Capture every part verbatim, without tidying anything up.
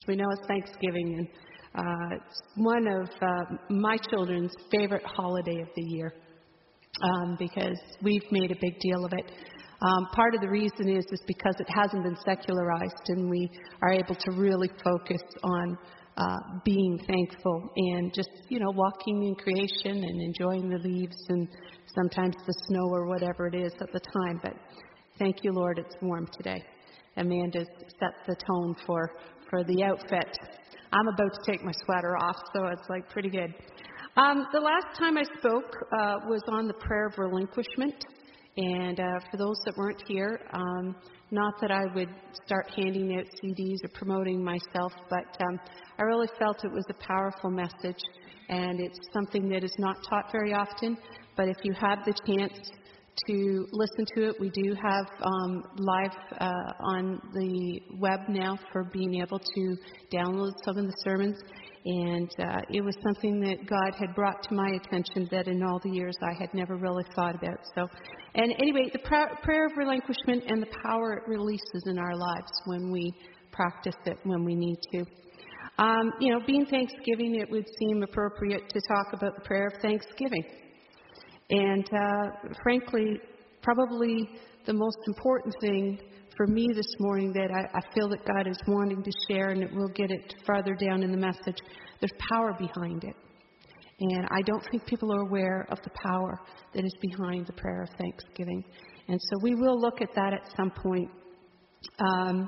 We know it's Thanksgiving, and uh, it's one of uh, my children's favorite holiday of the year um, because we've made a big deal of it. Um, part of the reason is is because it hasn't been secularized, and we are able to really focus on uh, being thankful and just, you know, walking in creation and enjoying the leaves and sometimes the snow or whatever it is at the time. But thank you, Lord, it's warm today. Amanda's set the tone for, for the outfit. I'm about to take my sweater off, so it's like pretty good. Um, the last time I spoke uh, was on the prayer of relinquishment. And uh, for those that weren't here, um, not that I would start handing out C Ds or promoting myself, but um, I really felt it was a powerful message. And it's something that is not taught very often. But if you have the chance to listen to it, we do have um, live uh, on the web now for being able to download some of the sermons. And uh, it was something that God had brought to my attention that in all the years I had never really thought about. So, and anyway, the pra- prayer of relinquishment and the power it releases in our lives when we practice it when we need to. Um, you know, being Thanksgiving, it would seem appropriate to talk about the prayer of thanksgiving. And uh, frankly, probably the most important thing for me this morning that I, I feel that God is wanting to share, and we'll get it farther down in the message, there's power behind it. And I don't think people are aware of the power that is behind the prayer of thanksgiving. And so we will look at that at some point. Um,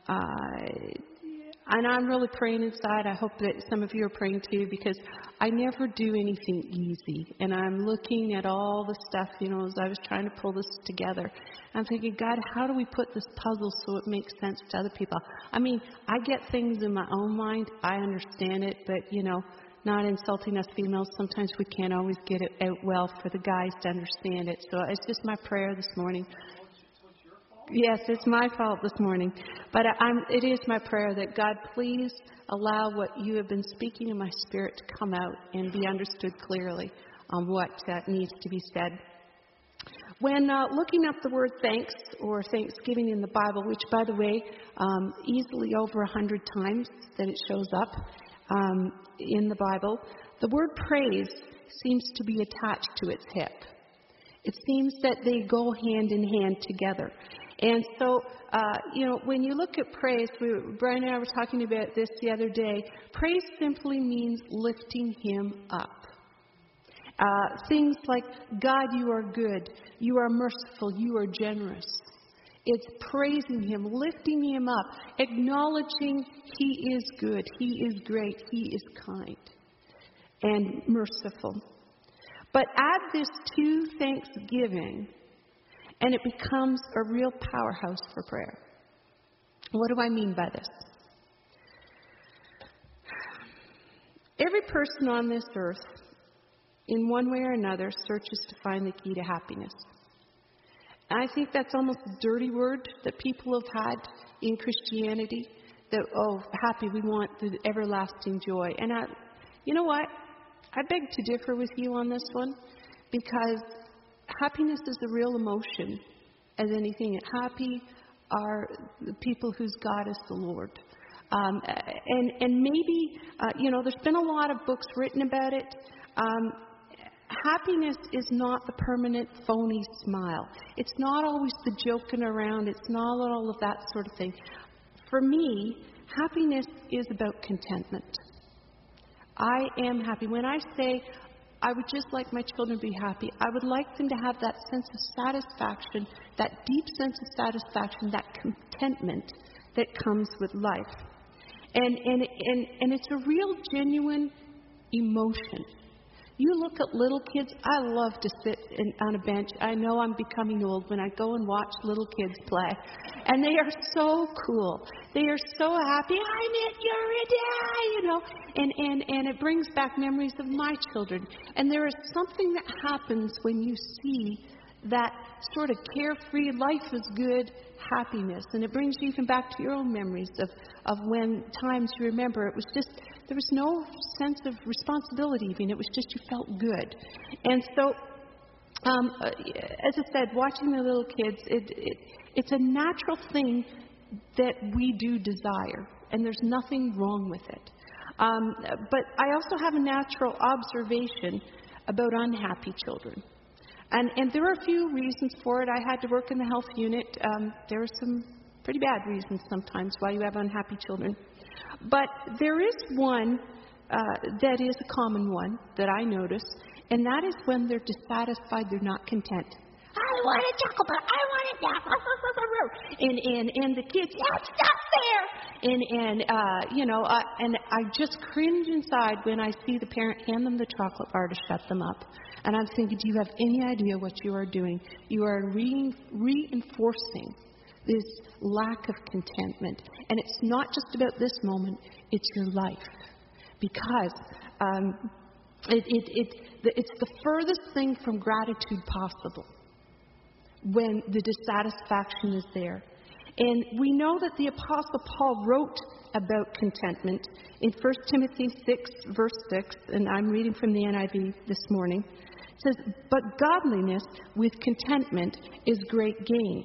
uh, And I'm really praying inside. I hope that some of you are praying too, because I never do anything easy. And I'm looking at all the stuff, you know, as I was trying to pull this together. I'm thinking, God, how do we put this puzzle so it makes sense to other people? I mean, I get things in my own mind. I understand it, but, you know, not insulting us females, sometimes we can't always get it out well for the guys to understand it. So it's just my prayer this morning. Yes, it's my fault this morning. But I'm, it is my prayer that God, please allow what you have been speaking in my spirit to come out and be understood clearly on what uh, needs to be said. When uh, looking up the word thanks or thanksgiving in the Bible, which, by the way, um, easily over a hundred times that it shows up um, in the Bible, the word praise seems to be attached to its hip. It seems that they go hand in hand together. And so, uh, you know, when you look at praise, we, Brian and I were talking about this the other day, praise simply means lifting him up. Uh, things like, God, you are good, you are merciful, you are generous. It's praising him, lifting him up, acknowledging he is good, he is great, he is kind and merciful. But add this to thanksgiving, and it becomes a real powerhouse for prayer. What do I mean by this? Every person on this earth, in one way or another, searches to find the key to happiness. And I think that's almost a dirty word that people have had in Christianity, that, oh, happy, we want the everlasting joy. And I, you know what? I beg to differ with you on this one, because happiness is a real emotion as anything. Happy are the people whose God is the Lord. Um, and, and maybe, uh, you know, there's been a lot of books written about it. Um, happiness is not the permanent phony smile. It's not always the joking around. It's not all of that sort of thing. For me, happiness is about contentment. I am happy. When I say I would just like my children to be happy, I would like them to have that sense of satisfaction, that deep sense of satisfaction, that contentment that comes with life. And and and, and it's a real, genuine emotion. You look at little kids. I love to sit in, on a bench. I know I'm becoming old when I go and watch little kids play. And they are so cool. They are so happy. I'm at your day, you know. And, and, and it brings back memories of my children. And there is something that happens when you see that sort of carefree, life is good happiness. And it brings you even back to your own memories of, of when times you remember it was just, there was no sense of responsibility even. It was just you felt good. And so, um, as I said, watching the little kids, it, it, it's a natural thing that we do desire. and there's nothing wrong with it. Um, but I also have a natural observation about unhappy children. And, and there are a few reasons for it. I had to work in the health unit. Um, there are some pretty bad reasons sometimes why you have unhappy children. But there is one uh, that is a common one that I notice, and that is when they're dissatisfied, they're not content. I want a chocolate bar. I want it now. And, and, and the kids, yeah, it's not fair. And, and uh, you know, uh, and I just cringe inside when I see the parent hand them the chocolate bar to shut them up. And I'm thinking, do you have any idea what you are doing? You are re- reinforcing this lack of contentment. And it's not just about this moment, it's your life. Because um, it, it, it, it's the furthest thing from gratitude possible when the dissatisfaction is there. And we know that the Apostle Paul wrote about contentment in First Timothy six, verse six, and I'm reading from the N I V this morning. It says, but godliness with contentment is great gain.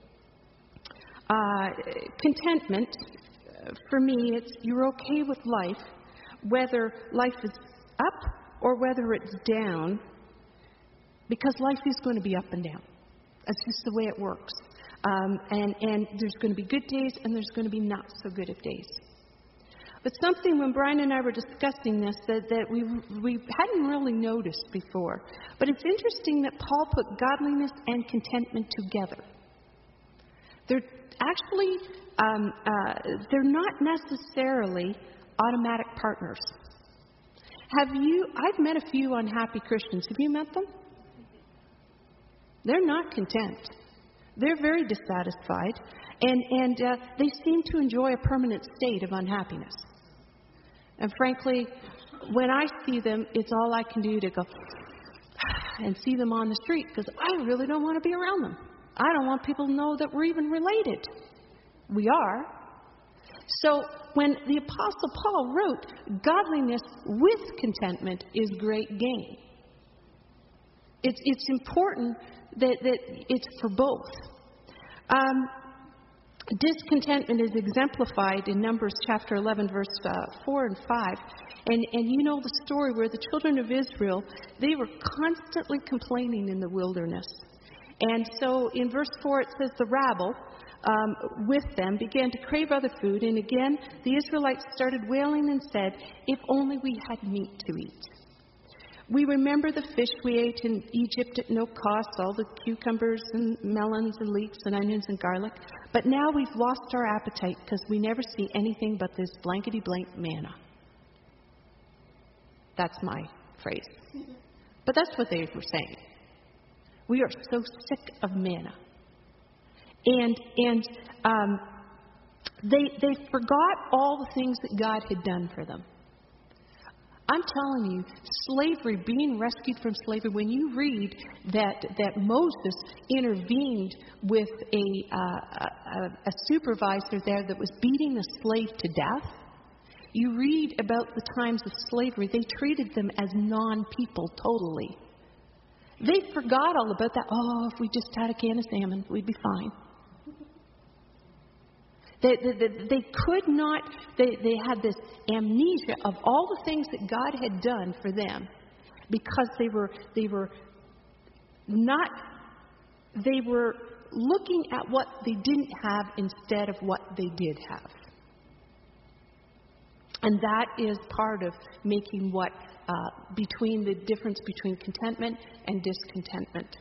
Uh, contentment, for me, it's you're okay with life, whether life is up or whether it's down, because life is going to be up and down. That's just the way it works. Um, and, and there's going to be good days and there's going to be not so good of days. But something, when Brian and I were discussing this, that, that we, we hadn't really noticed before. But it's interesting that Paul put godliness and contentment together. They're actually, um, uh, they're not necessarily automatic partners. Have you, I've met a few unhappy Christians. Have you met them? They're not content. They're very dissatisfied, and, and uh, they seem to enjoy a permanent state of unhappiness. And frankly, when I see them, it's all I can do to go and see them on the street, because I really don't want to be around them. I don't want people to know that we're even related. We are. So when the Apostle Paul wrote, godliness with contentment is great gain. It's, it's important that, that it's for both. Um, discontentment is exemplified in Numbers chapter eleven, verse uh, four and five. And, and you know the story where the children of Israel, they were constantly complaining in the wilderness. And so in verse four it says, the rabble um, with them began to crave other food. And again, the Israelites started wailing and said, if only we had meat to eat. We remember the fish we ate in Egypt at no cost, all the cucumbers and melons and leeks and onions and garlic. But now we've lost our appetite because we never see anything but this blankety-blank manna. That's my phrase. But that's what they were saying. We are so sick of manna. And and um, they they forgot all the things that God had done for them. I'm telling you, slavery, being rescued from slavery, when you read that that Moses intervened with a, uh, a, a supervisor there that was beating the slave to death, you read about the times of slavery. They treated them as non-people totally. They forgot all about that. Oh, if we just had a can of salmon, we'd be fine. They, they, they could not, they, they had this amnesia of all the things that God had done for them because they were, they were not, they were looking at what they didn't have instead of what they did have. And that is part of making what, uh, between the difference between contentment and discontentment.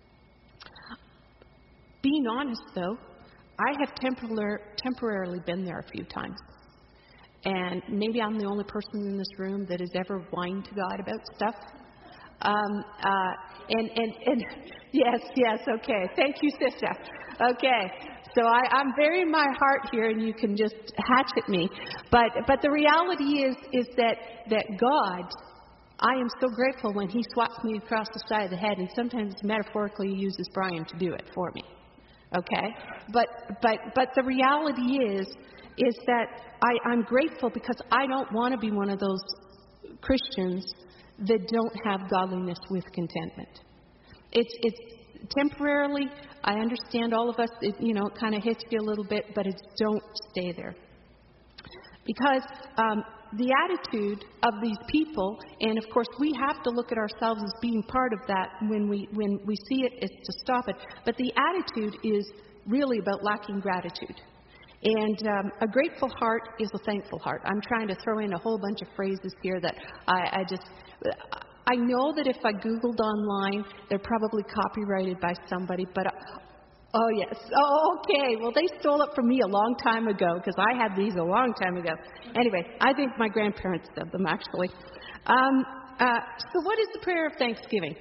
Being honest, though, I have tempor- temporarily been there a few times. And maybe I'm the only person in this room that has ever whined to God about stuff. Um, uh, and, and, and yes, yes, okay. Thank you, sister. Okay. So I, I'm bearing my heart here, and you can just hatchet me. But but the reality is is that, that God, I am so grateful when He swats me across the side of the head, and sometimes metaphorically He uses Brian to do it for me. Okay, but but but the reality is is that I, I'm grateful because I don't want to be one of those Christians that don't have godliness with contentment. It's it's temporarily. I understand all of us. It, you know, it kind of hits you a little bit, but it's don't stay there. Because um, the attitude of these people, and of course we have to look at ourselves as being part of that when we when we see it, is to stop it. But the attitude is really about lacking gratitude. And um, a grateful heart is a thankful heart. I'm trying to throw in a whole bunch of phrases here that I, I just... I know that if I Googled online, they're probably copyrighted by somebody, but... Uh, oh, yes. Oh, okay. Well, they stole it from me a long time ago, because I had these a long time ago. Anyway, I think my grandparents said them, actually. Um, uh, so what is the prayer of thanksgiving?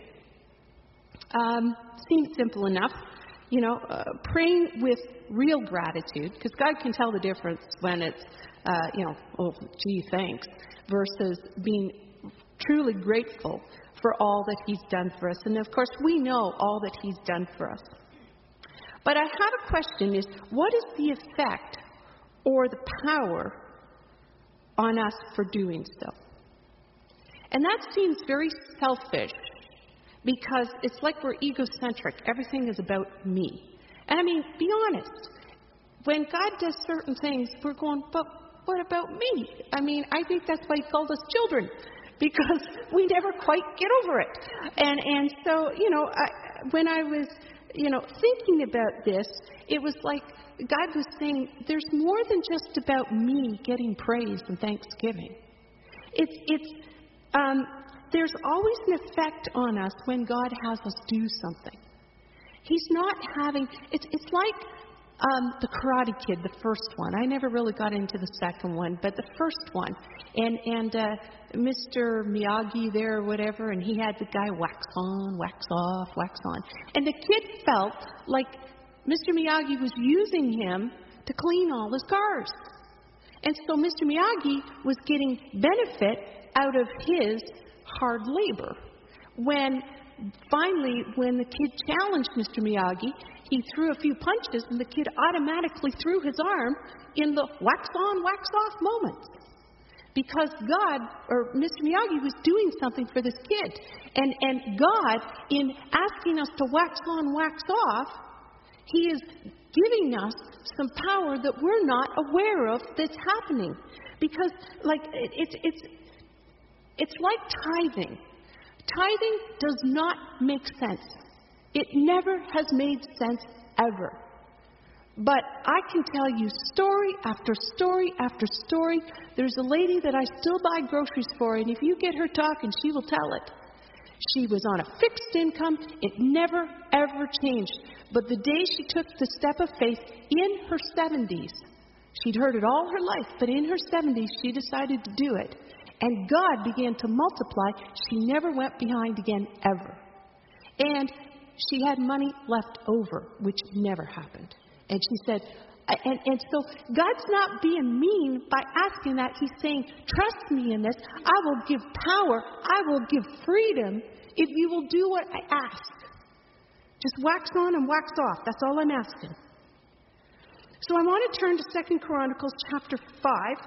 Um, seems simple enough. You know, uh, praying with real gratitude, because God can tell the difference when it's, uh, you know, oh, gee, thanks, versus being truly grateful for all that He's done for us. And, of course, we know all that He's done for us. But I have a question is, what is the effect or the power on us for doing so? And that seems very selfish, because it's like we're egocentric. Everything is about me. And I mean, be honest. When God does certain things, we're going, but what about me? I mean, I think that's why He called us children, because we never quite get over it. And and so, you know, I, when I was, you know, thinking about this, it was like God was saying, there's more than just about me getting praise and thanksgiving. It's, it's, um, there's always an effect on us when God has us do something. He's not having, it's, it's like um, the Karate Kid, the first one. I never really got into the second one, but the first one. And, and uh, Mister Miyagi there or whatever, and he had the guy wax on, wax off, wax on. And the kid felt like Mister Miyagi was using him to clean all his cars. And so Mister Miyagi was getting benefit out of his hard labor. When finally, when the kid challenged Mister Miyagi, he threw a few punches, and the kid automatically threw his arm in the wax on, wax off moments. Because God, or Mister Miyagi, was doing something for this kid. And, and God, in asking us to wax on, wax off, He is giving us some power that we're not aware of that's happening. Because, like, it, it's it's it's like tithing. Tithing does not make sense. It never has made sense ever. But I can tell you story after story after story. There's a lady that I still buy groceries for, and if you get her talking, she will tell it. She was on a fixed income. It never, ever changed. But the day she took the step of faith in her seventies, she'd heard it all her life, but in her seventies, she decided to do it. And God began to multiply. She never went behind again, ever. And she had money left over, which never happened. And she said, and, and so God's not being mean by asking that. He's saying, trust me in this. I will give power. I will give freedom if you will do what I ask. Just wax on and wax off. That's all I'm asking. So I want to turn to Second Chronicles chapter five.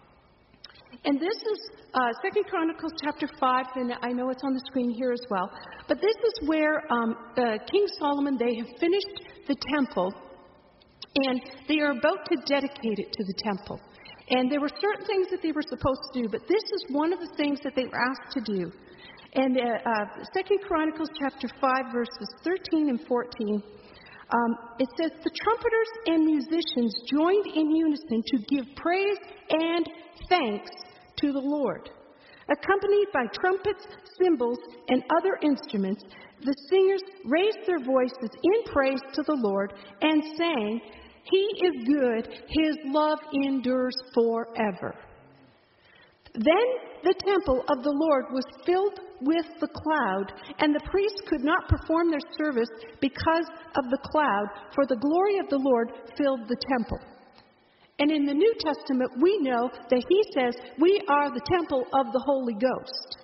And this is uh, Second Chronicles chapter five, and I know it's on the screen here as well. But this is where um, uh, King Solomon, they have finished the temple, and they are about to dedicate it to the temple. And there were certain things that they were supposed to do, but this is one of the things that they were asked to do. And uh, uh, Second Chronicles chapter five, verses thirteen and fourteen, um, it says, the trumpeters and musicians joined in unison to give praise and thanks to the Lord. Accompanied by trumpets, cymbals, and other instruments, the singers raised their voices in praise to the Lord and sang, He is good, His love endures forever. Then the temple of the Lord was filled with the cloud, and the priests could not perform their service because of the cloud, for the glory of the Lord filled the temple. And in the New Testament, we know that He says we are the temple of the Holy Ghost.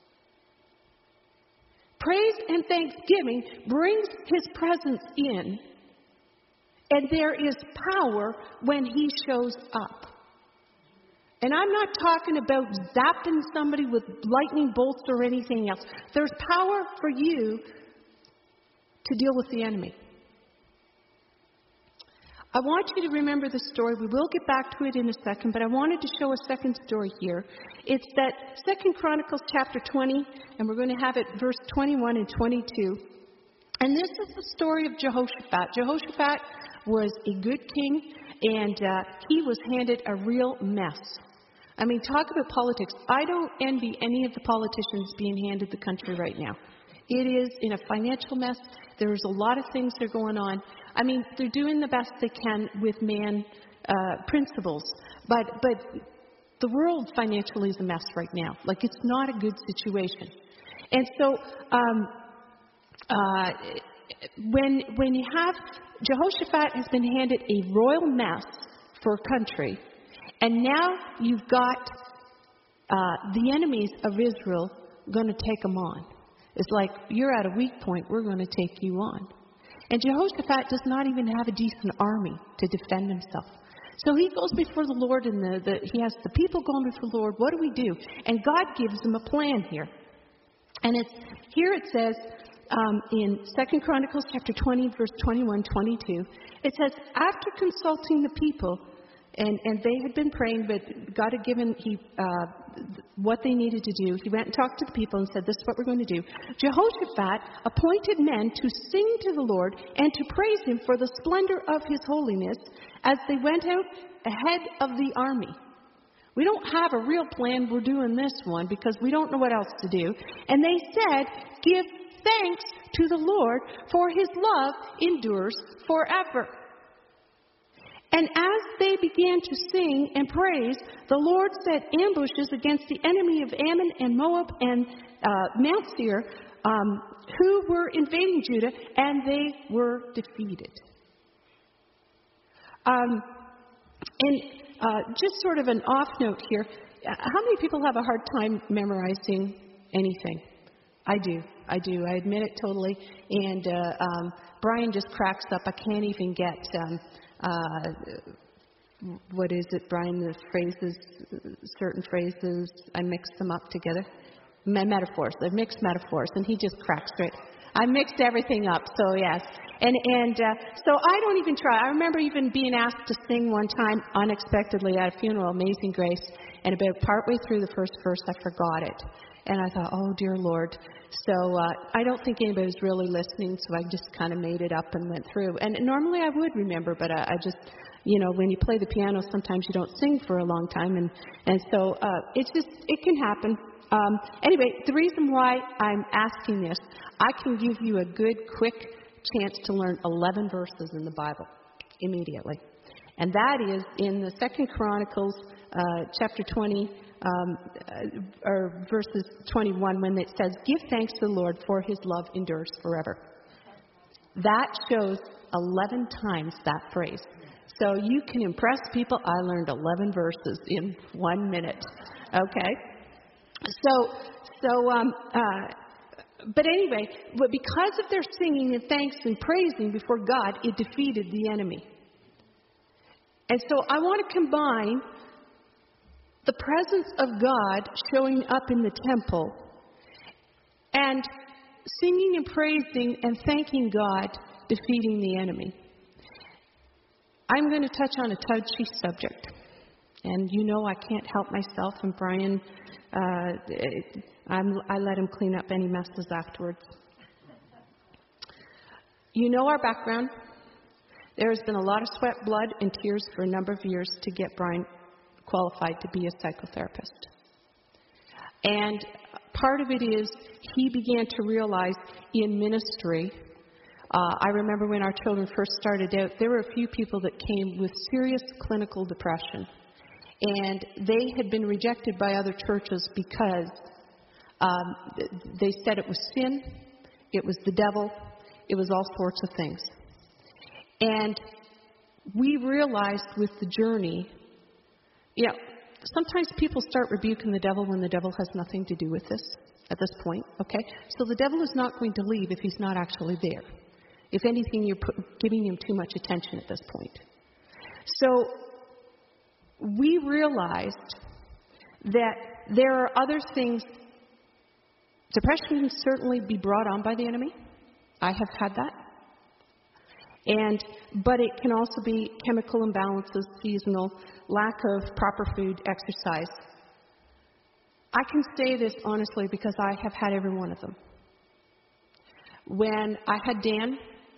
Praise and thanksgiving brings His presence in, and there is power when He shows up. And I'm not talking about zapping somebody with lightning bolts or anything else. There's power for you to deal with the enemy. I want you to remember the story. We will get back to it in a second, but I wanted to show a second story here. It's that Second Chronicles chapter twenty, and we're going to have it verse twenty-one and twenty-two. And this is the story of Jehoshaphat. Jehoshaphat was a good king, and uh, he was handed a real mess. I mean, talk about politics. I don't envy any of the politicians being handed the country right now. It is in a financial mess. There's a lot of things that are going on. I mean, they're doing the best they can with man uh, principles. But but the world financially is a mess right now. Like, it's not a good situation. And so um, uh, when when you have Jehoshaphat has been handed a royal mess for a country, and now you've got uh, the enemies of Israel going to take them on. It's like, you're at a weak point, we're going to take you on. And Jehoshaphat does not even have a decent army to defend himself. So he goes before the Lord, and the, the, he has the people going before the Lord. What do we do? And God gives him a plan here. And it's here it says um, in Second Chronicles chapter twenty, verse twenty-one, twenty-two, it says, after consulting the people, and, and they had been praying, but God had given he, uh, what they needed to do. He went and talked to the people and said, this is what we're going to do. Jehoshaphat appointed men to sing to the Lord and to praise him for the splendor of his holiness as they went out ahead of the army. We don't have a real plan. We're doing this one because we don't know what else to do. And they said, give thanks to the Lord, for his love endures forever. And as they began to sing and praise, the Lord set ambushes against the enemy of Ammon and Moab and uh, Mount Seir, um, who were invading Judah, and they were defeated. Um, and uh, just sort of an off note here, how many people have a hard time memorizing anything? I do. I do. I admit it totally. And uh, um, Brian just cracks up. I can't even get... Um, Uh, what is it, Brian? The phrases, certain phrases, I mix them up together. My metaphors. I mixed metaphors, and he just cracks right. I mixed everything up, so yes. And and uh, so I don't even try. I remember even being asked to sing one time unexpectedly at a funeral, Amazing Grace, and about partway through the first verse, I forgot it. And I thought, oh, dear Lord. So uh, I don't think anybody was really listening, so I just kind of made it up and went through. And normally I would remember, but I, I just, you know, when you play the piano, sometimes you don't sing for a long time. And, and so uh, it's just, it can happen. Um, anyway, the reason why I'm asking this, I can give you a good, quick chance to learn eleven verses in the Bible immediately. And that is in the Second Chronicles uh, chapter twenty, Um, or verses twenty-one, when it says, give thanks to the Lord, for his love endures forever. That shows eleven times that phrase. So you can impress people. I learned eleven verses in one minute. Okay? So, so, um, uh, but anyway, but because of their singing and thanks and praising before God, it defeated the enemy. And so I want to combine the presence of God showing up in the temple and singing and praising and thanking God, defeating the enemy. I'm going to touch on a touchy subject. And you know I can't help myself, and Brian, uh, I'm, I let him clean up any messes afterwards. You know our background. There has been a lot of sweat, blood, and tears for a number of years to get Brian qualified to be a psychotherapist. And part of it is he began to realize in ministry, uh, I remember when our children first started out, there were a few people that came with serious clinical depression. And they had been rejected by other churches because um, they said it was sin, it was the devil, it was all sorts of things. And we realized with the journey, yeah, sometimes people start rebuking the devil when the devil has nothing to do with this at this point, okay? So the devil is not going to leave if he's not actually there. If anything, you're put, giving him too much attention at this point. So we realized that there are other things. Depression can certainly be brought on by the enemy. I have had that. And, but it can also be chemical imbalances, seasonal, lack of proper food, exercise. I can say this honestly because I have had every one of them. When I had Dan,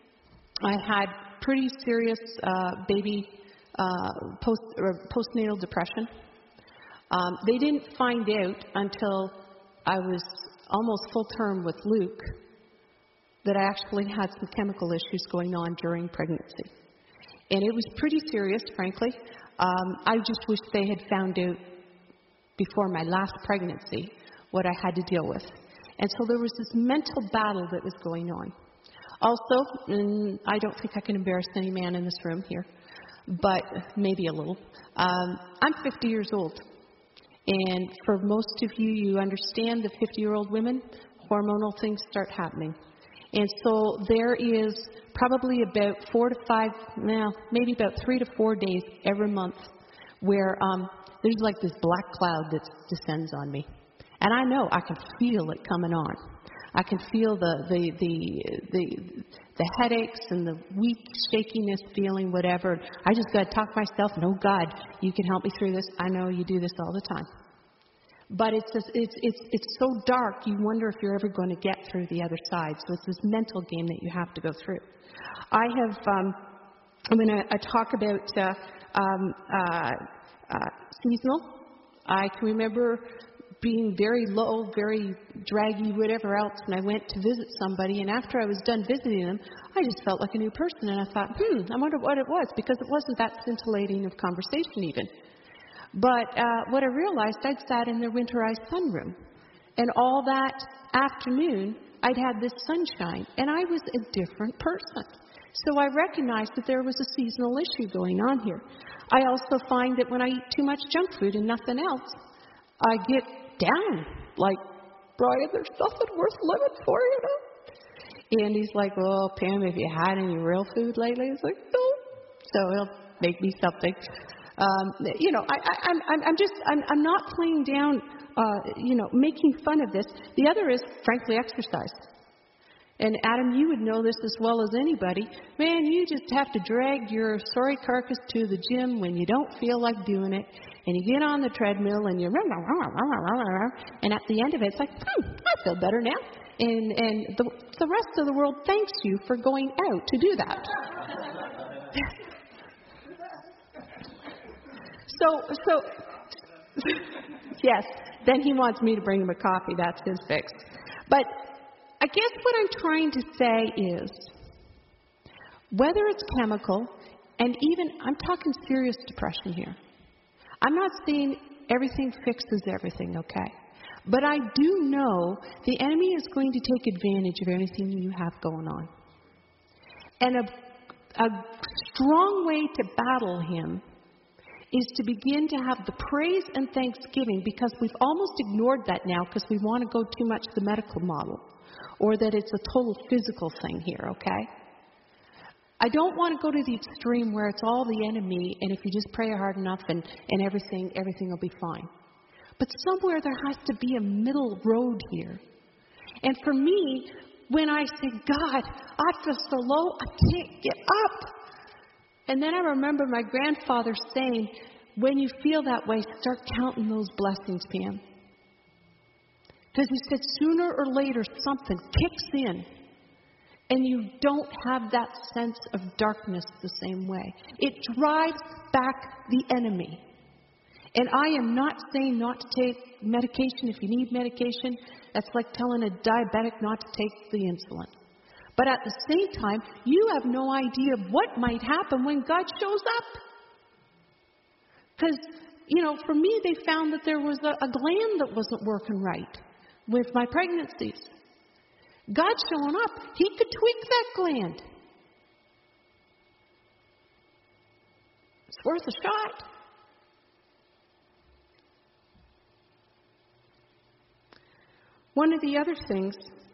I had pretty serious uh, baby uh, post, or postnatal depression. Um, they didn't find out until I was almost full term with Luke that I actually had some chemical issues going on during pregnancy. And it was pretty serious, frankly. Um, I just wish they had found out before my last pregnancy what I had to deal with. And so there was this mental battle that was going on. Also, and I don't think I can embarrass any man in this room here, but maybe a little. Um, I'm fifty years old. And for most of you, you understand that fifty-year-old women, hormonal things start happening. And so there is probably about four to five, well, maybe about three to four days every month where um, there's like this black cloud that descends on me. And I know I can feel it coming on. I can feel the the the the, the headaches and the weak shakiness feeling, whatever. I just got to talk to myself, no, God, you can help me through this. I know you do this all the time. But it's just, it's it's it's so dark, you wonder if you're ever going to get through the other side. So it's this mental game that you have to go through. I have, um, I'm going to talk about uh, um, uh, uh, seasonal. I can remember being very low, very draggy, whatever else, and I went to visit somebody, and after I was done visiting them, I just felt like a new person, and I thought, hmm, I wonder what it was, because it wasn't that scintillating of conversation even. But uh, what I realized, I'd sat in their winterized sunroom, and all that afternoon, I'd had this sunshine, and I was a different person. So I recognized that there was a seasonal issue going on here. I also find that when I eat too much junk food and nothing else, I get down, like, Brian, there's nothing worth living for, you know? And he's like, well, Pam, have you had any real food lately? He's like, no. So he'll make me something. Um, you know, I, I, I'm, I'm just, I'm, I'm not playing down, uh, you know, making fun of this. The other is, frankly, exercise. And Adam, you would know this as well as anybody. Man, you just have to drag your sorry carcass to the gym when you don't feel like doing it. And you get on the treadmill and you and at the end of it, it's like, hmm, I feel better now. And and the, the rest of the world thanks you for going out to do that. so, so, yes, then he wants me to bring him a coffee. That's his fix. But I guess what I'm trying to say is, whether it's chemical, and even, I'm talking serious depression here. I'm not saying everything fixes everything, okay? But I do know the enemy is going to take advantage of anything you have going on. And a, a strong way to battle him is to begin to have the praise and thanksgiving, because we've almost ignored that now because we want to go too much the medical model, or that it's a total physical thing here, okay? I don't want to go to the extreme where it's all the enemy, and if you just pray hard enough and, and everything, everything will be fine. But somewhere there has to be a middle road here. And for me, when I say, God, I feel so low, I can't get up. And then I remember my grandfather saying, when you feel that way, start counting those blessings, Pam. Because he said sooner or later something kicks in and you don't have that sense of darkness the same way. It drives back the enemy. And I am not saying not to take medication if you need medication. That's like telling a diabetic not to take the insulin. But at the same time, you have no idea what might happen when God shows up. Because, you know, for me, they found that there was a, a gland that wasn't working right with my pregnancies. God showing up, he could tweak that gland. It's worth a shot. One of the other things,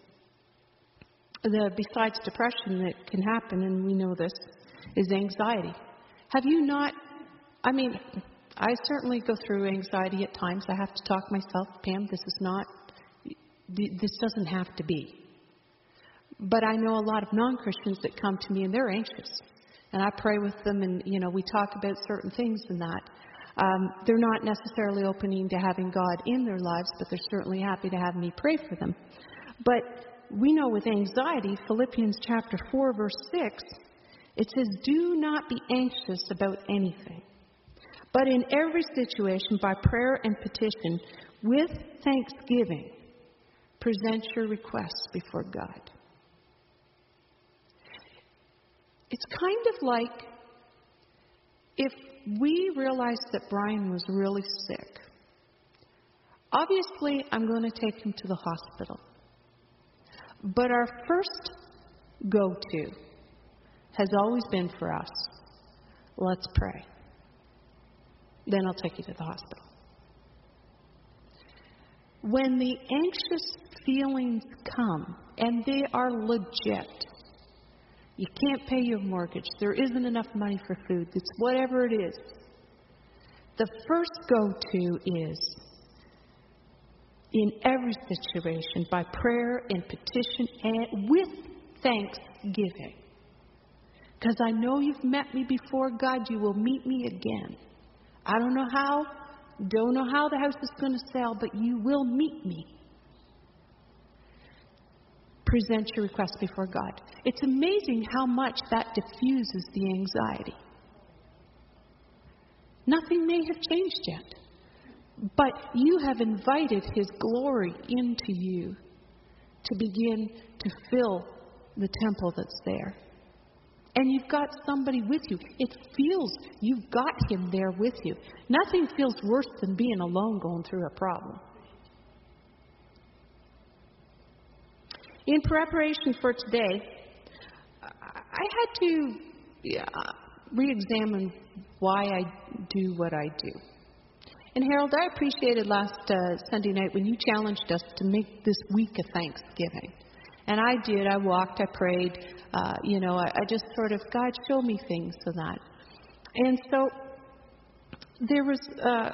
the, besides depression that can happen, and we know this, is anxiety. Have you not, I mean, I certainly go through anxiety at times. I have to talk myself, Pam, this is not, this doesn't have to be. But I know a lot of non-Christians that come to me and they're anxious. And I pray with them and, you know, we talk about certain things and that. Um, they're not necessarily opening to having God in their lives, but they're certainly happy to have me pray for them. But we know with anxiety, Philippians chapter four, verse six, it says, do not be anxious about anything, but in every situation, by prayer and petition, with thanksgiving, present your requests before God. It's kind of like if we realized that Brian was really sick. Obviously, I'm going to take him to the hospital. But our first go-to has always been for us, let's pray. Then I'll take you to the hospital. When the anxious feelings come, and they are legit, you can't pay your mortgage, there isn't enough money for food, it's whatever it is, the first go-to is, in every situation, by prayer and petition and with thanksgiving. Because I know you've met me before, God, you will meet me again. I don't know how, don't know how the house is going to sell, but you will meet me. Present your request before God. It's amazing how much that diffuses the anxiety. Nothing may have changed yet, but you have invited His glory into you to begin to fill the temple that's there. And you've got somebody with you. It feels you've got Him there with you. Nothing feels worse than being alone going through a problem. In preparation for today, I had to yeah, re-examine why I do what I do. And Harold, I appreciated last uh, Sunday night when you challenged us to make this week a Thanksgiving. And I did. I walked, I prayed. Uh, you know, I, I just sort of, God, show me things so that. And so there was, uh,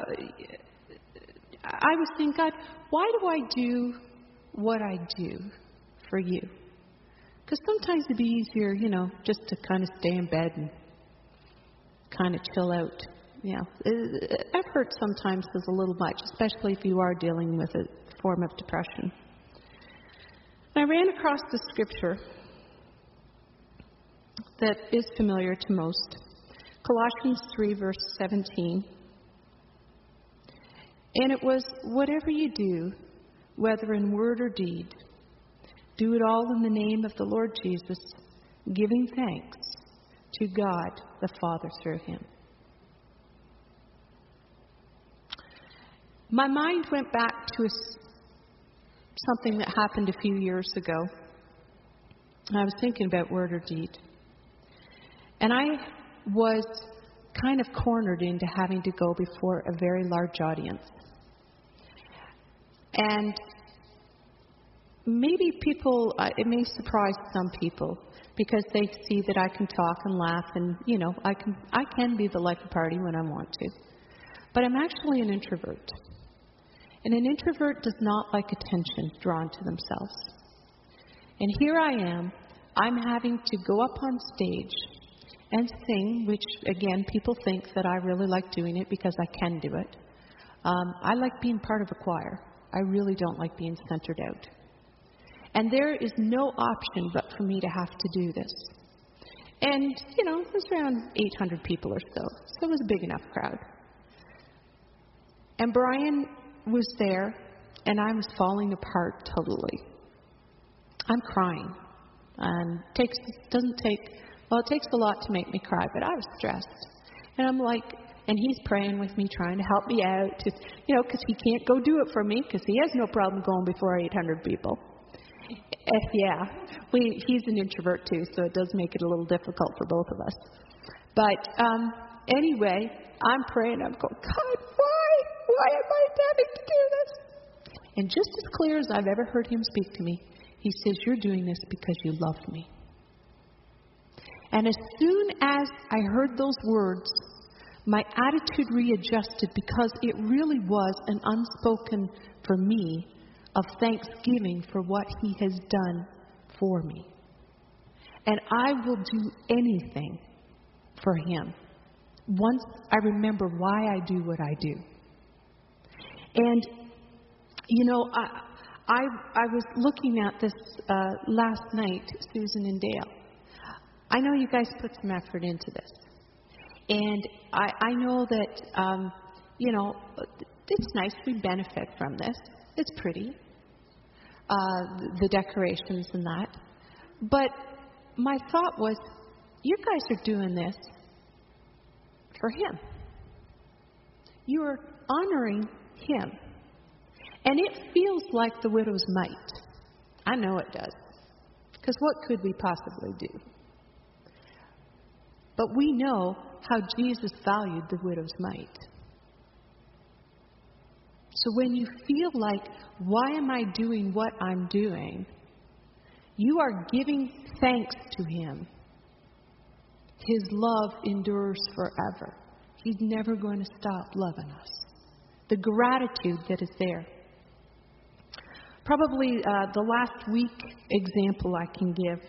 I was saying, God, why do I do what I do for you? Because sometimes it'd be easier, you know, just to kind of stay in bed and kind of chill out. You know, effort sometimes is a little much, especially if you are dealing with a form of depression. I ran across the scripture that is familiar to most, Colossians three, verse seventeen. And it was, whatever you do, whether in word or deed, do it all in the name of the Lord Jesus, giving thanks to God the Father through Him. My mind went back to a, something that happened a few years ago. I was thinking about word or deed. And I was kind of cornered into having to go before a very large audience. And maybe people, uh, it may surprise some people because they see that I can talk and laugh and, you know, I can I can be the life of the party when I want to. But I'm actually an introvert. And an introvert does not like attention drawn to themselves. And here I am, I'm having to go up on stage and sing, which, again, people think that I really like doing it because I can do it. Um, I like being part of a choir. I really don't like being centered out. And there is no option but for me to have to do this. And, you know, it was around eight hundred people or so, so it was a big enough crowd. And Brian was there, and I was falling apart totally. I'm crying. And it takes, doesn't take, well, it takes a lot to make me cry, but I was stressed. And I'm like, and he's praying with me, trying to help me out, to, you know, because he can't go do it for me, because he has no problem going before eight hundred people. Uh, yeah, we, he's an introvert too, so it does make it a little difficult for both of us. But um, anyway, I'm praying, I'm going, God, why? Why am I having to do this? And just as clear as I've ever heard him speak to me, he says, you're doing this because you love me. And as soon as I heard those words, my attitude readjusted because it really was an unspoken, for me, of thanksgiving for what he has done for me. And I will do anything for him once I remember why I do what I do. And, you know, I I, I was looking at this uh, last night, Susan and Dale. I know you guys put some effort into this. And I, I know that, um, you know, it's nice. We benefit from this. It's pretty, uh, the decorations and that. But my thought was, you guys are doing this for him. You are honoring him. And it feels like the widow's mite. I know it does. Because what could we possibly do? But we know how Jesus valued the widow's mite. So when you feel like, why am I doing what I'm doing? You are giving thanks to him. His love endures forever. He's never going to stop loving us. The gratitude that is there. Probably uh, the last week example I can give.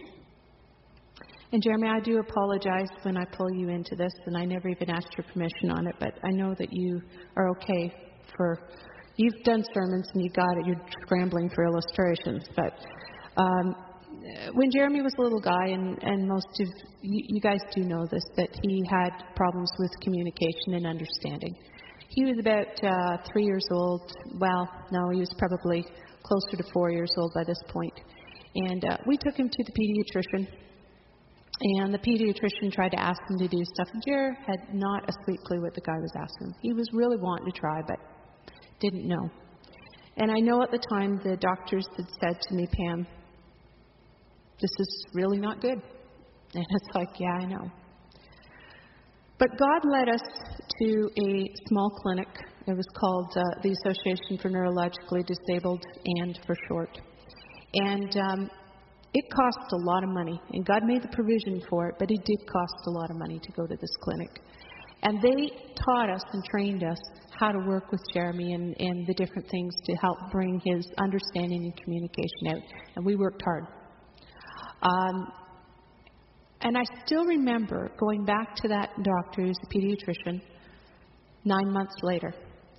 And Jeremy, I do apologize when I pull you into this, and I never even asked your permission on it, but I know that you are okay for, you've done sermons and you got it, you're scrambling for illustrations, but um, when Jeremy was a little guy, and, and most of you, you guys do know this, that he had problems with communication and understanding. He was about uh, three years old. Well, no, he was probably closer to four years old by this point. And uh, we took him to the pediatrician. And the pediatrician tried to ask him to do stuff. And Jer had not a sweet clue what the guy was asking him. He was really wanting to try, but didn't know. And I know at the time the doctors had said to me, Pam, this is really not good. And it's like, yeah, I know. But God led us to a small clinic. It was called uh, the Association for Neurologically Disabled, and for short. And um, it cost a lot of money. And God made the provision for it, but it did cost a lot of money to go to this clinic. And they taught us and trained us how to work with Jeremy and, and the different things to help bring his understanding and communication out. And we worked hard. Um, And I still remember going back to that doctor, who's a pediatrician, nine months later.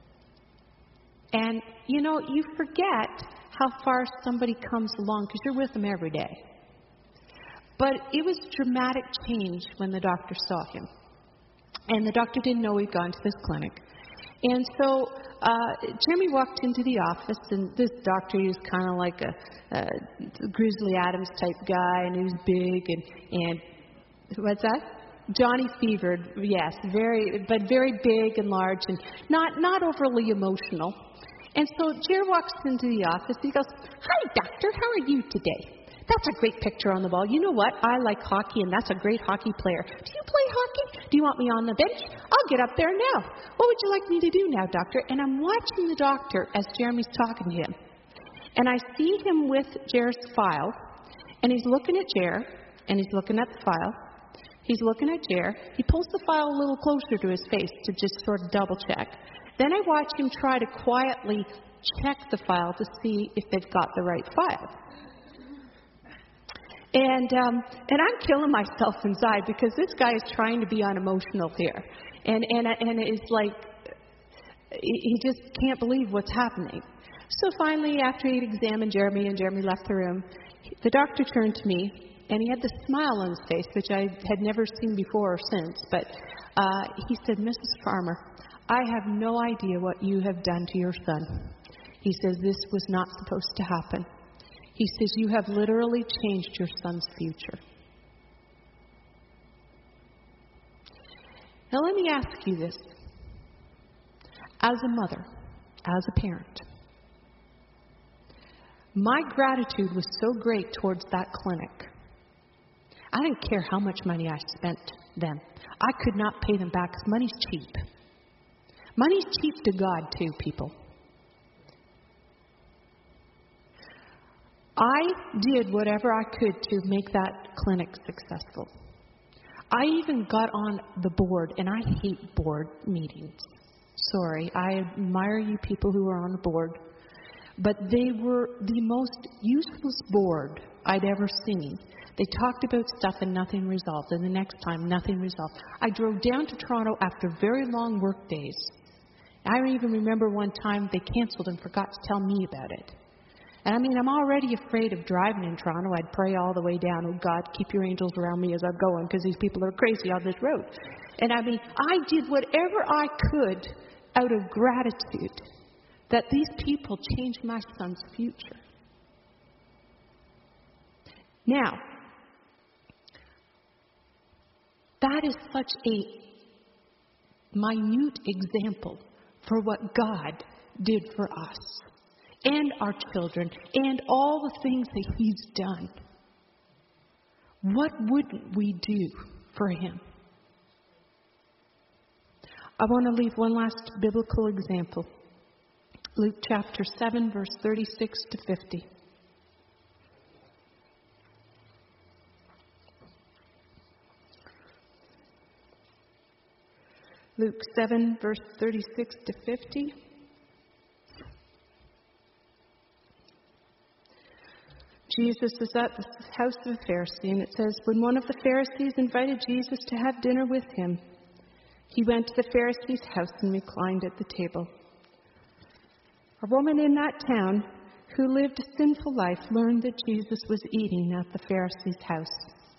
And, you know, you forget how far somebody comes along because you're with them every day. But it was dramatic change when the doctor saw him. And the doctor didn't know he'd gone to this clinic. And so uh, Jeremy walked into the office, and this doctor, he was kind of like a, a Grizzly Adams type guy, and he was big, and, and what's that? Johnny Fevered, yes, very, but very big and large, and not not overly emotional. And so Jer walks into the office. He goes, "Hi, doctor, how are you today? That's a great picture on the wall. You know what? I like hockey, and that's a great hockey player. Do you play hockey? Do you want me on the bench? I'll get up there now. What would you like me to do now, doctor?" And I'm watching the doctor as Jeremy's talking to him. And I see him with Jer's file, and he's looking at Jer, and he's looking at the file. He's looking at Jer. He pulls the file a little closer to his face to just sort of double check. Then I watch him try to quietly check the file to see if they've got the right file. And um, and I'm killing myself inside because this guy is trying to be unemotional here, and and and it's like he just can't believe what's happening. So finally, after he'd examined Jeremy and Jeremy left the room, the doctor turned to me, and he had this smile on his face, which I had never seen before or since. But uh, he said, "Missus Farmer, I have no idea what you have done to your son." He says, "This was not supposed to happen." He says, "You have literally changed your son's future." Now let me ask you this. As a mother, as a parent, my gratitude was so great towards that clinic. I didn't care how much money I spent then. I could not pay them back because money's cheap. Money's cheap to God too, people. I did whatever I could to make that clinic successful. I even got on the board, and I hate board meetings. Sorry, I admire you people who are on the board. But they were the most useless board I'd ever seen. They talked about stuff and nothing resolved. And the next time, nothing resolved. I drove down to Toronto after very long work days. I even remember one time they canceled and forgot to tell me about it. And I mean, I'm already afraid of driving in Toronto. I'd pray all the way down, oh God, keep your angels around me as I'm going, because these people are crazy on this road. And I mean, I did whatever I could out of gratitude that these people changed my son's future. Now, that is such a minute example for what God did for us and our children and all the things that He's done. What wouldn't we do for Him? I want to leave one last biblical example. Luke chapter seven, verse thirty-six to fifty. Luke seven, verse thirty-six to fifty. Jesus is at the house of a Pharisee, and it says, when one of the Pharisees invited Jesus to have dinner with him, he went to the Pharisee's house and reclined at the table. A woman in that town who lived a sinful life learned that Jesus was eating at the Pharisee's house.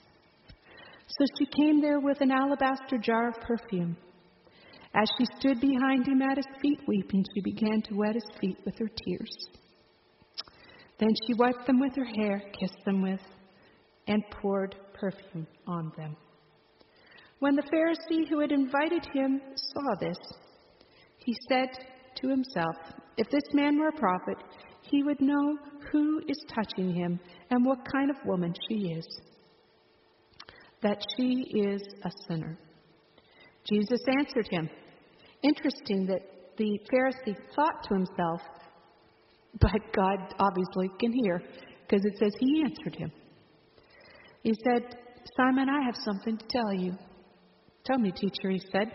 So she came there with an alabaster jar of perfume. As she stood behind him at his feet weeping, she began to wet his feet with her tears. Then she wiped them with her hair, kissed them with, and poured perfume on them. When the Pharisee who had invited him saw this, he said to himself, if this man were a prophet, he would know who is touching him and what kind of woman she is, that she is a sinner. Jesus answered him. Interesting that the Pharisee thought to himself, but God obviously can hear, because it says he answered him. He said, Simon, I have something to tell you. Tell me, teacher, he said.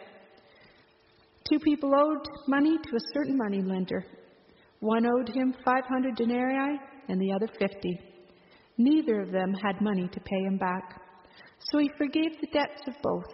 Two people owed money to a certain moneylender. One owed him five hundred denarii and the other fifty. Neither of them had money to pay him back. So he forgave the debts of both.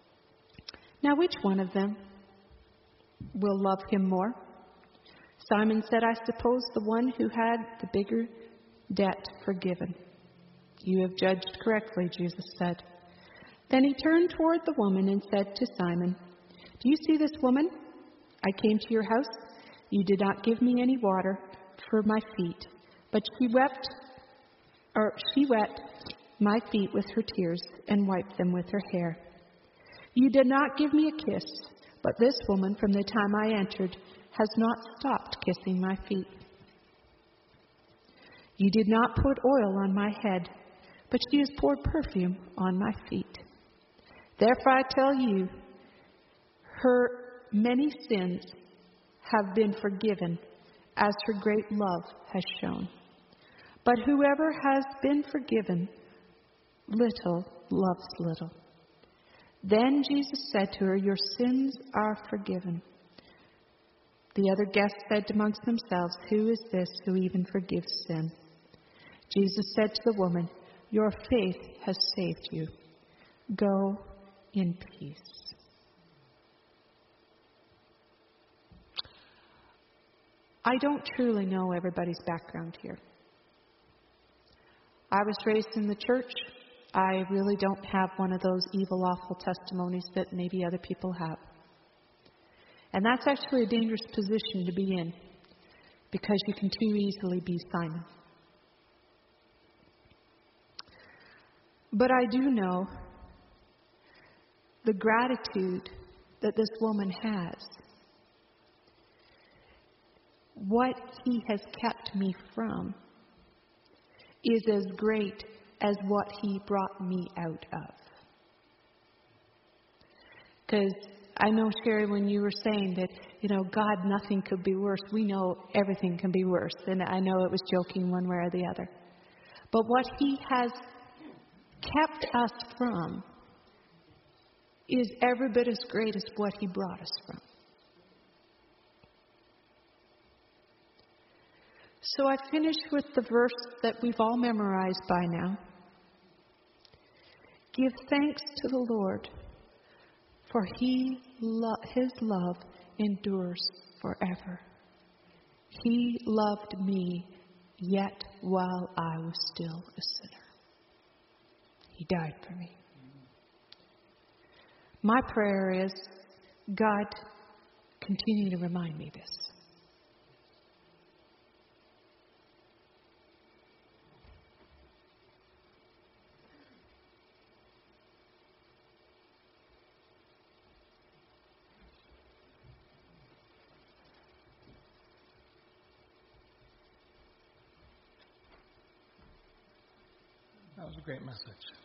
Now which one of them will love him more? Simon said, I suppose the one who had the bigger debt forgiven. You have judged correctly, Jesus said. Then he turned toward the woman and said to Simon, do you see this woman? I came to your house. You did not give me any water for my feet, but she wept, or she wet my feet with her tears and wiped them with her hair. You did not give me a kiss, but this woman from the time I entered has not stopped kissing my feet. You did not put oil on my head, but she has poured perfume on my feet. Therefore I tell you, her many sins have been forgiven, as her great love has shown. But whoever has been forgiven little loves little. Then Jesus said to her, your sins are forgiven. The other guests said amongst themselves, who is this who even forgives sin? Jesus said to the woman, your faith has saved you. Go in peace. I don't truly know everybody's background here. I was raised in the church. I really don't have one of those evil, awful testimonies that maybe other people have. And that's actually a dangerous position to be in, because you can too easily be Simon. But I do know the gratitude that this woman has. What he has kept me from is as great as what he brought me out of. Because I know, Sherry, when you were saying that, you know, God, nothing could be worse. We know everything can be worse. And I know it was joking one way or the other. But what he has kept us from is every bit as great as what he brought us from. So I finish with the verse that we've all memorized by now. Give thanks to the Lord, for he lo- his love endures forever. He loved me yet while I was still a sinner. He died for me. My prayer is, God, continue to remind me this. That was a great message.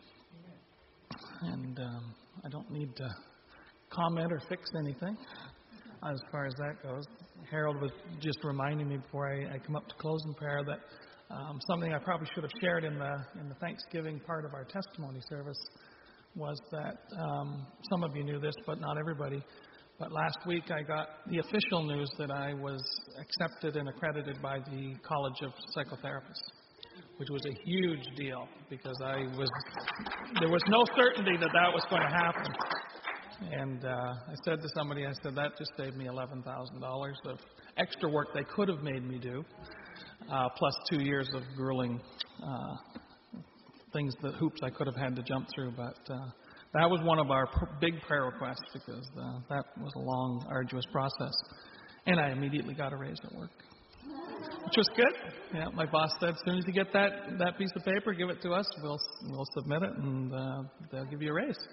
And um, I don't need to comment or fix anything as far as that goes. Harold was just reminding me before I, I come up to close in prayer that um, something I probably should have shared in the in the Thanksgiving part of our testimony service was that um, some of you knew this, but not everybody. But last week I got the official news that I was accepted and accredited by the College of Psychotherapists, which was a huge deal because I was there was no certainty that that was going to happen. And uh, I said to somebody, I said, that just saved me eleven thousand dollars of extra work they could have made me do, uh, plus two years of grueling uh, things, that hoops I could have had to jump through. But uh, that was one of our pr- big prayer requests because uh, that was a long, arduous process. And I immediately got a raise at work, which was good. Yeah, my boss said, as soon as you get that, that piece of paper, give it to us. We'll we'll submit it, and uh, they'll give you a raise.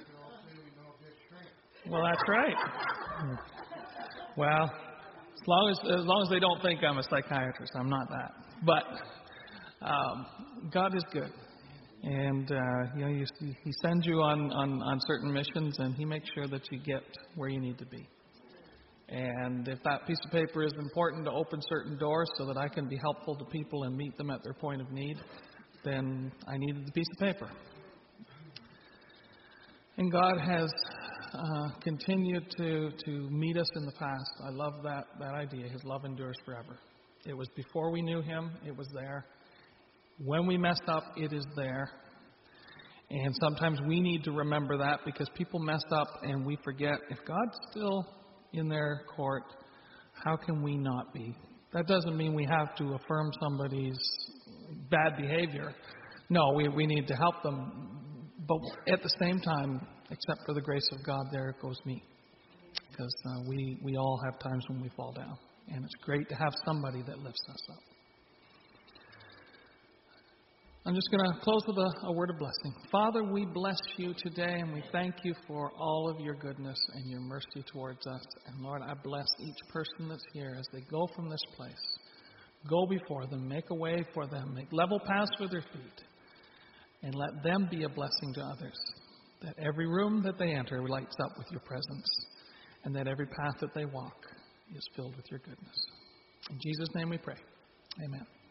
Well, that's right. Well, as long as as long as they don't think I'm a psychiatrist, I'm not that. But um, God is good, and uh, you know, you, He sends you on, on on certain missions, and He makes sure that you get where you need to be. And if that piece of paper is important to open certain doors so that I can be helpful to people and meet them at their point of need, then I needed the piece of paper. And God has uh, continued to, to meet us in the past. I love that, that idea. His love endures forever. It was before we knew Him. It was there. When we messed up, it is there. And sometimes we need to remember that because people mess up and we forget. If God's still in their court, how can we not be? That doesn't mean we have to affirm somebody's bad behavior. No, we, we need to help them. But at the same time, except for the grace of God, there goes me. Because uh, we, we all have times when we fall down. And it's great to have somebody that lifts us up. I'm just going to close with a, a word of blessing. Father, we bless you today, and we thank you for all of your goodness and your mercy towards us. And Lord, I bless each person that's here as they go from this place. Go before them, make a way for them, make level paths for their feet, and let them be a blessing to others. That every room that they enter lights up with your presence, and that every path that they walk is filled with your goodness. In Jesus' name we pray. Amen.